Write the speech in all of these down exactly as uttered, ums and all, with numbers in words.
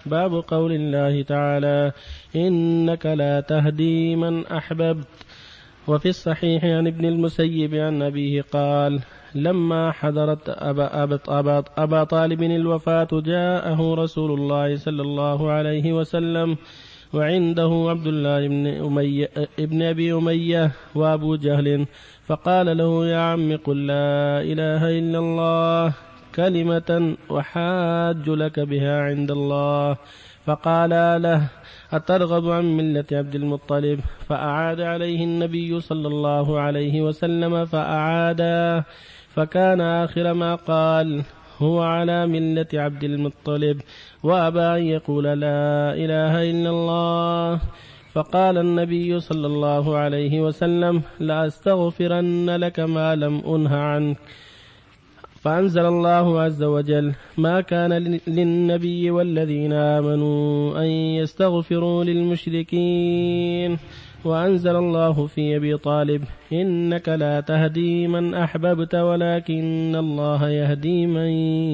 باب قول الله تعالى إنك لا تهدي من أحببت. وفي الصحيح عن ابن المسيب عن أبيه قال لما حضرت أبا, أبا, أبا, أبا طالب الوفاة جاءه رسول الله صلى الله عليه وسلم وعنده عبد الله بن, أمية ابن أبي أمية وأبو جهل، فقال له يا عم قل لا إله إلا الله كلمة وحاج لك بها عند الله. فقال له أترغب عن ملة عبد المطلب؟ فأعاد عليه النبي صلى الله عليه وسلم فأعادا، فكان آخر ما قال هو على ملة عبد المطلب، وأبى أن يقول لا إله إلا الله. فقال النبي صلى الله عليه وسلم لأستغفرن لك ما لم أنه عنك. فأنزل الله عز وجل ما كان للنبي والذين آمنوا أن يستغفروا للمشركين. وأنزل الله في أبي طالب إنك لا تهدي من أحببت ولكن الله يهدي من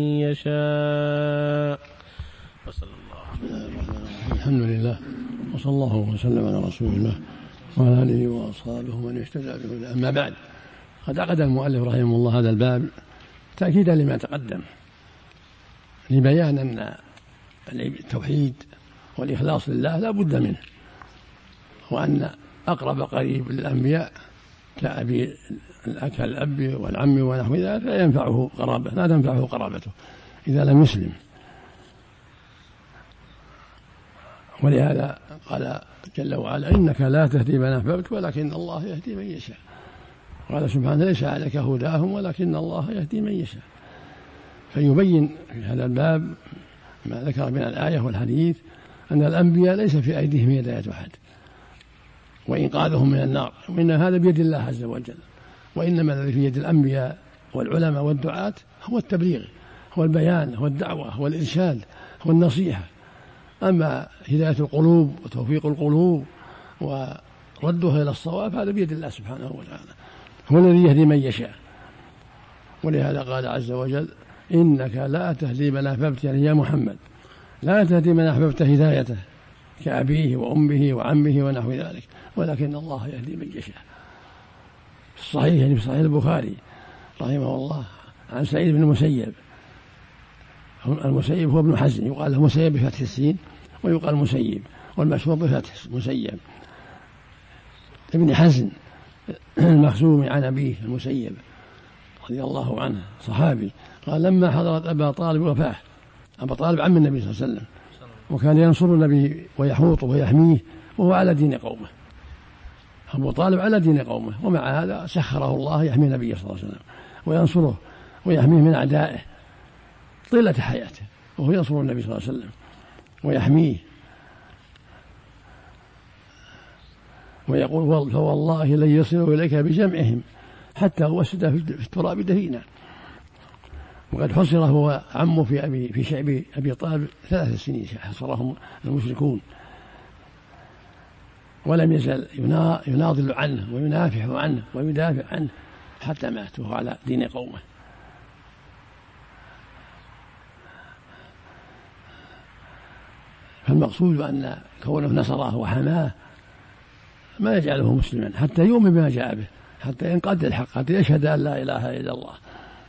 يشاء. وصلى الله. الحمد لله وصلى الله وسلم على رسول الله وعلى آله وأصحابه ومن اهتدى بهداه. أما بعد، قد عقد المؤلف رحمه الله هذا الباب تأكيدا لما تقدم، لبيان أن التوحيد والإخلاص لله لا بد منه، وأن أقرب قريب للأنبياء كأبي كالأب والعم ونحو ذلك لا ينفعه قرابته لا تنفعه قرابته إذا لم يسلم. ولهذا قال جل وعلا إنك لا تهدي من أحببت ولكن الله يهدي من يشاء. قال سبحانه ليس عليك هداهم ولكن الله يهدي من يشاء. فيبين في هذا الباب ما ذكر من الآية والحديث أن الأنبياء ليس في أيديهم هداية أحد وإنقاذهم من النار، وإن هذا بيد الله عز وجل، وإنما الذي في يد الأنبياء والعلماء والدعاة هو التبليغ، هو البيان، هو الدعوة، هو الإرشاد، هو النصيحة. أما هداية القلوب وتوفيق القلوب وردها إلى الصواب هذا بيد الله سبحانه وتعالى، هو الذي يهدي من يشاء. ولهذا قال عز وجل إنك لا تهدي من أحببت، يعني يا محمد لا تهدي من أحببت هدايته كأبيه وأمه وعمه ونحو ذلك، ولكن الله يهدي من يشاء. في الصحيح يعني في صحيح البخاري رحمه الله عن سعيد بن المسيب. المسيب هو ابن حزن، يقال له مسيب بفتح السين ويقال مسيب، والمشهور بفتح مسيب ابن حزن المخزومي عن أبيه المسيب رضي الله عنه صحابي. قال لما حضرت أبا طالب وفاه، أبا طالب عم النبي صلى الله عليه وسلم، وكان ينصر النبي ويحوطه ويحميه وهو على دين قومه. أبو طالب على دين قومه، ومع هذا سخره الله يحمي النبي صلى الله عليه وسلم وينصره ويحميه من أعدائه طيلة حياته، وهو ينصر النبي صلى الله عليه وسلم ويحميه. ويقول فوالله لن يصلوا إليك بجمعهم حتى وسد في التراب دفينا. وقد حصر هو عمه في أبي في شعب أبي طالب ثلاث سنين حصرهم المشركون، ولم يزل يناضل عنه وينافح عنه ويدافع عنه حتى مات وهو على دين قومه. فالمقصود أن كونه نصره وحماه ما يجعله مسلما حتى يؤمن بما جاء به، حتى ينقاد الحق، حتى يشهد أن لا إله إلا الله.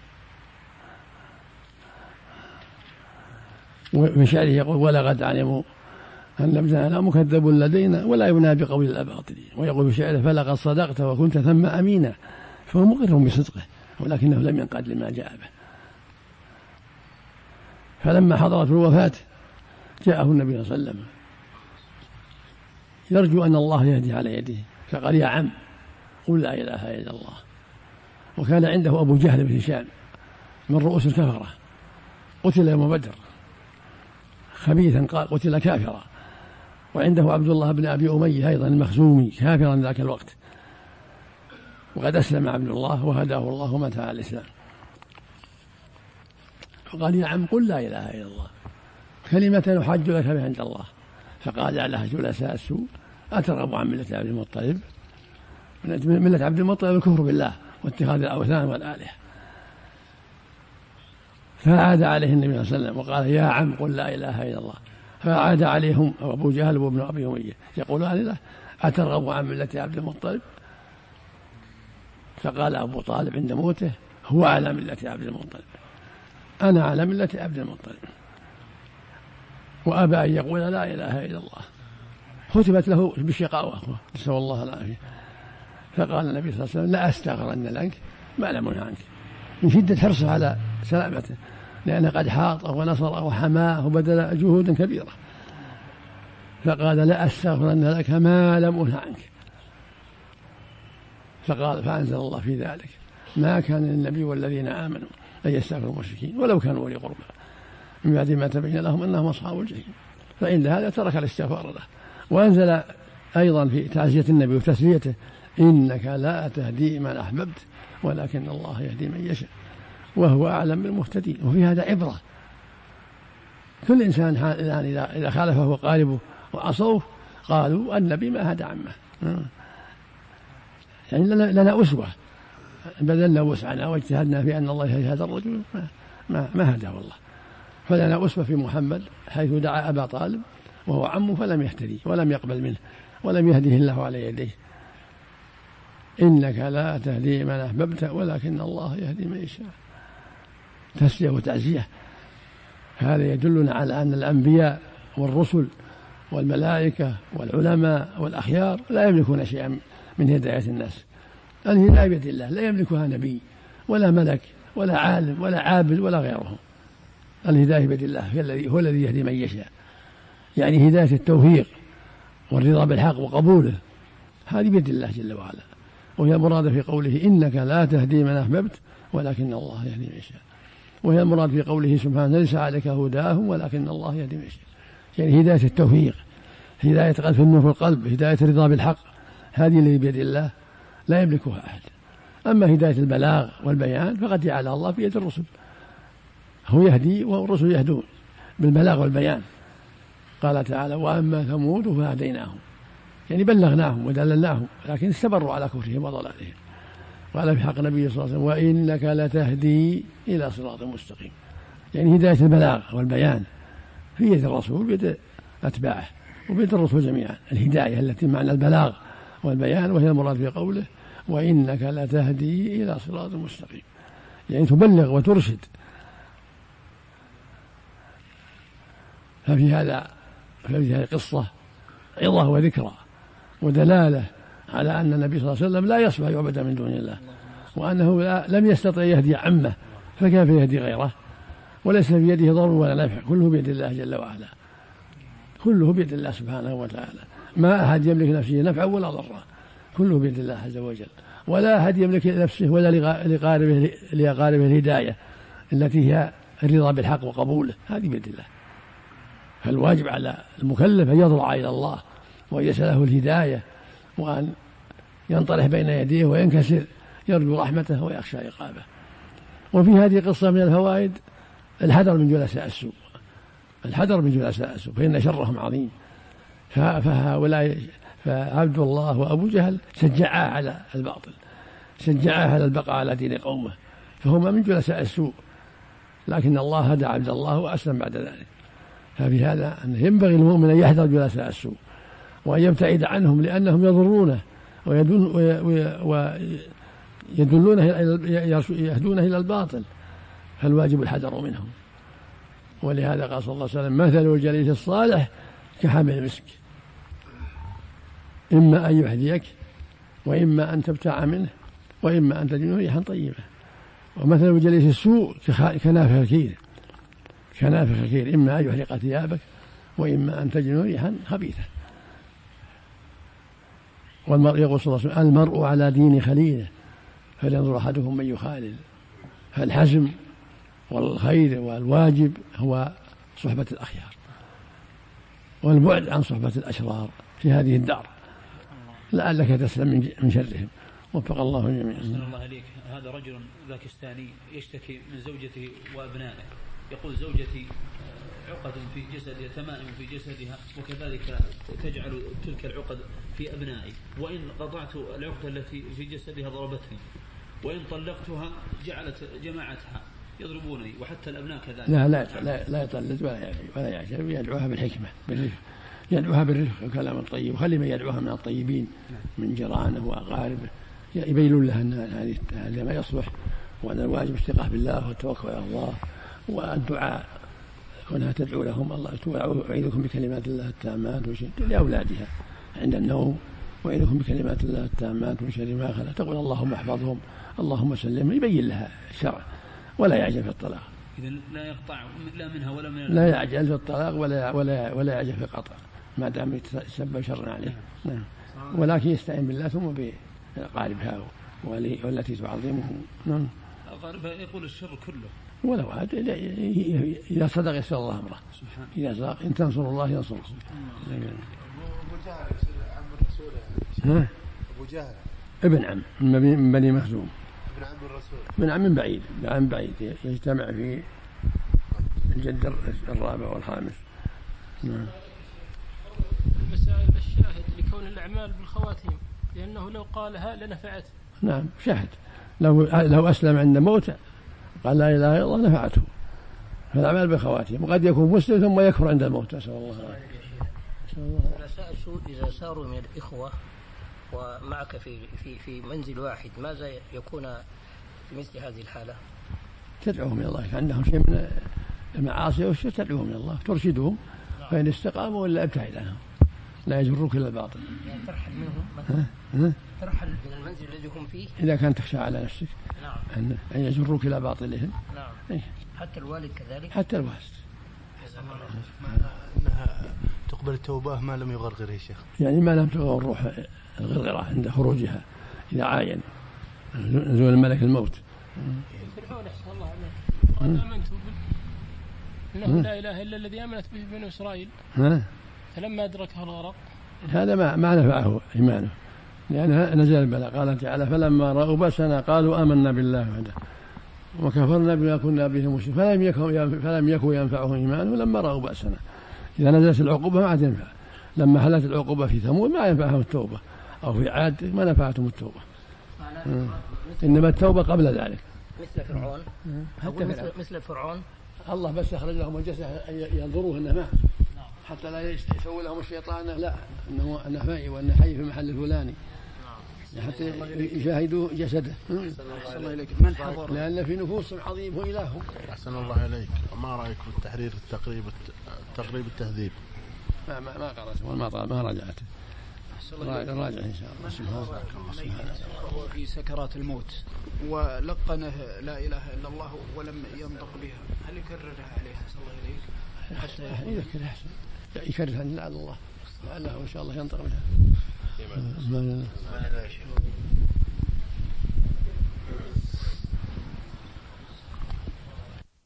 وفي شعره يقول ولقد علموا أن ابننا مكذب لدينا ولا ينابي قول الأباطلين. ويقول في شعره فلقد صدقت وكنت ثم أمينا، فهو مقر بصدقه ولكنه لم ينقاد لما جاء به. فلما حضرت الوفاة جاءه النبي صلى الله عليه وسلم يرجو أن الله يهدي على يده، فقال يا عم قل لا إله إلا الله. وكان عنده أبو جهل بن هشام من رؤوس الكفرة، قتل يوم بدر خبيثا، قال قتل كافرا. وعنده عبد الله بن أبي أمية أيضا المخزومي كافرا ذاك الوقت، وقد أسلم عبد الله وهداه الله ومات على الإسلام. فقال يا عم قل لا إله إلا الله كلمة أحج لك بها عند الله. فقال لها جلساء السوء أترغب عن ملة عبد المطلب؟ ملة عبد المطلب الكفر بالله واتخاذ الأوثان والآلهة. فعاد عليه النبي صلى الله عليه وسلم وقال يا عم قل لا إله إلا الله فعاد عليهم أبو جهل وابن أبي أمية يقولان له أترغب عن ملة عبد المطلب؟ فقال أبو طالب عند موته هو على ملة عبد المطلب، أنا على ملة عبد المطلب، وأبى أن يقول لا إله إلا الله. ختمت له بشقاوة نسأل الله العافية. فقال النبي صلى الله عليه وسلم لا أستغفرن لك ما لم أنه عنك، من شدة حرصه على سلامته، لأنه قد حاطه ونصره وحماه وبذل جهودا كبيرة. فقال لا أستغفرن لك ما لم أنه عنك. فقال فأنزل الله في ذلك ما كان للنبي والذين آمنوا أن يستغفروا المشركين ولو كانوا أولي قربى من بعد ما تبين لهم أنهم أصحاب الجحيم، فإن هذا ترك الاستغفار له. وأنزل أيضا في تعزية النبي وتسليته إنك لا تهدي من أحببت ولكن الله يهدي من يشاء وهو أعلم بالمهتدين. وفي هذا عبرة، كل إنسان يعني إذا خالفه وقاربه وعصوه قالوا النبي ما هدى عمه، يعني لنا أسوة، بذلنا وسعنا واجتهدنا في أن الله يهدي هذا الرجل ما, ما هداه الله. فلنا أسوة في محمد حيث دعا أبا طالب وهو عمه فلم يهتدي ولم يقبل منه ولم يهده الله على يديه. إنك لا تهدي من أحببت ولكن الله يهدي من يشاء. تسلية وتعزية. هذا يدلنا على أن الأنبياء والرسل والملائكة والعلماء والأخيار لا يملكون شيئا من هداية الناس. الهداية بيد الله، لا يملكها نبي ولا ملك ولا عالم ولا عابد ولا غيرهم. الهداية بيد الله، هو الذي يهدي من يشاء، يعني هداية التوفيق والرضا بالحق وقبوله هذه بيد الله جل وعلا. وهي المراد في قوله إنك لا تهدي من أحببت ولكن الله يهدي من يشاء. وهي المراد في قوله سبحانه ليس عليك هداهم ولكن الله يهدي من يشاء، يعني هداية التوفيق، هداية قذف النور في القلب، هداية الرضا بالحق، هذه اللي بيد الله لا يملكها أحد. أما هداية البلاغ والبيان فقد جعلها الله في يد الرسل، هو يهدي والرسل يهدون بالبلاغ والبيان. قال تعالى وأما ثمود فهديناهم، يعني بلغناهم ودللناهم لكن استمروا على كفرهم وضلالهم. قال في حق النبي صلى الله عليه وسلم وإنك لتهدي إلى صراط مستقيم، يعني هداية البلاغ والبيان في يد الرسول بيد أتباعه وبيد الرسول جميعا. الهداية التي معنى البلاغ والبيان وهي المراد في قوله وإنك لتهدي إلى صراط مستقيم، يعني تبلغ وترشد. ففي هذا ففي هذه القصة عظة وذكرى ودلالة على أن النبي صلى الله عليه وسلم لا يصلح يعبد من دون الله، وأنه لم يستطع يهدي عمه فكيف يهدي غيره، وليس في يده ضر ولا نفع، كله بيد الله جل وعلا، كله بيد الله سبحانه وتعالى. ما أحد يملك نفسه نفعا ولا ضرا، كله بيد الله عز وجل. ولا أحد يملك نفسه ولا لقاربه لأقاربه الهداية التي هي الرضا بالحق وقبوله، هذه بيد الله. فالواجب على المكلف أن يضرع إلى الله وأن يسأله الهداية وأن ينطرح بين يديه وينكسر يرجو رحمته ويخشى عقابه. وفي هذه قصة من الفوائد الحذر من جلساء السوء، الحذر من جلساء السوء فإن شرهم عظيم. فهؤلاء فعبد الله وأبو جهل شجعاه على الباطل، شجعاه على البقاء على دين قومه، فهما من جلساء السوء، لكن الله هدى عبد الله وأسلم بعد ذلك. ففي هذا أنه ينبغي المؤمن أن يحذر جلساء السوء وأن يبتعد عنهم لأنهم يضرونه ويدلونه يهدونه إلى الباطل، فالواجب الحذر منهم. ولهذا قال صلى الله عليه وسلم مثل الجليس الصالح كحامل المسك، إما أن يحذيك وإما أن تبتاع منه وإما أن تجد ريحا طيبة. ومثل الجليس السوء كنافخ الكير، كنافخ الكير إما أن يحرق ثيابك وإما أن تجد ريحا خبيثة. والمرء يقول صلى الله عليه وسلم المرء على دين خليله فلينظر أحدكم من يخالل. فالحزم والخير والواجب هو صحبة الأخيار والبعد عن صحبة الأشرار في هذه الدار لعلك تسلم من شرهم. وفق الله جميعا. أحسن الله عليك. هذا رجل باكستاني يشتكي من زوجته وأبنائه، يقول زوجتي عقد في جسدها، تمائم في جسدها، وكذلك تجعل تلك العقد في أبنائي، وإن قطعت العقد التي في جسدها ضربتني، وإن طلقتها جعلت جماعتها، يضربونني وحتى الأبناء كذلك. لا لا لا, لا يطلد ولا يعجب ولا يعجب، يدعوها بالحكمة بالرفق، يدعوها بالرفق والكلام الطيب، وخلي من يدعوها من الطيبين من جيرانه وأقاربه يبينون لها أن هذا ما يصلح، وأن الواجب الثقة بالله والتوكل على الله والدعاء، كونها تدعو لهم الله أعيذكم بكلمات الله التامات لأولادها عند النوم، وأعيذكم بكلمات الله التامات من شر ما خلق، تقول اللهم احفظهم اللهم سلم، يبين لها الشرع ولا يعجل في الطلاق. إذا لا يقطع لا منها ولا من لا يعجل في الطلاق ولا ولا ولا يعجل في القطع ما دام يتسبب شر عليه. نعم. ولكن يستعين بالله ثم بأقاربها والتي تعظمه. نعم. أقاربها يقول الشر كله ولو عاد إذا صدق يسر الله أمره، إذا صدق إن تنصروا الله ينصركم. أبو جهل عم الرسول يعني. أبو جهل ابن عم من بني مخزوم، ابن عم الرسول، ابن عم بعيد، ابن عم بعيد يجتمع في الجد الرابع والخامس. نعم. المسائل الشاهد لكون الأعمال بالخواتيم، لأنه لو قالها لنفعته. نعم شاهد، لو لو أسلم عند موته قال لا إله إلا الله نفعته، فالأعمال بالخواتيم، وقد يكون مسلم ثم يكفر عند الموت. أسأل الله العافية. إذا ساروا من الإخوة ومعك في في في منزل واحد، ماذا يكون في مثل هذه الحالة؟ تدعوهم إلى الله، عندهم شيء من المعاصي والشر تدعوهم إلى الله، ترشدهم، فإن استقاموا ولا ابتعد عنهم، لا يجروك إلى الباطل. يعني ترحل منهم مثلا، ترحل من المنزل الذي هم فيه إذا كان تخشى على نفسك. نعم. أن يجروك إلى باطلهم. نعم. إيه؟ حتى الوالد كذلك. حتى الوالد. أنها تقبل التوبة ما لم يغرغر يا شيخ. يعني ما لم تغرغر الروح الغرغرة عند خروجها، إذا عاين نزول الملك الموت. فرعون أحسن الله عليك قال آمنت إنه لا إله إلا الذي آمنت به بنو إسرائيل، فلما أدركها الغرق هذا ما ما نفعه إيمانه، لأنها نزل البلاء. قال تعالى فلما رأوا بأسنا قالوا آمنا بالله وحده وكفرنا بما كنا به مشركين فلم يكن فلم يكن ينفعهم إيمانه لما رأوا بأسنا. إذا نزلت العقوبة ما عاد ينفع، لما حلت العقوبة في ثمود ما ينفعهم التوبة، أو في عاد ما نفعتهم التوبة. إنما التوبة قبل ذلك. مثل فرعون، مثل مثل فرعون الله بس أخرج لهم الجسد ينظروه أنه مات، حتى لا يسوي لهم الشيطان لا أنه أنه حي وأنه حي في المحل الفلاني، حتى يشاهدوا جسده. من حضر؟ لأن في نفوسهم عظيم هو إلههم. أحسن الله عليك. ما رأيك في التحرير التقريب التقريب التهذيب؟ ما ما ما قرأته وما ما راجعته. راجع إن شاء الله. سبحان الله. وهو في سكرات الموت ولقنه لا إله إلا الله ولم ينطق بها، هل يكررها عليه؟ صلى الله عليه حتى يذكر أحسن، يكررها لعل الله لعله إن شاء الله ينطق بها.